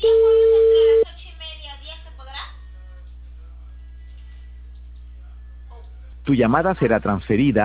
día jueves entre las 8:30 10 se podrá. Tu llamada será transferida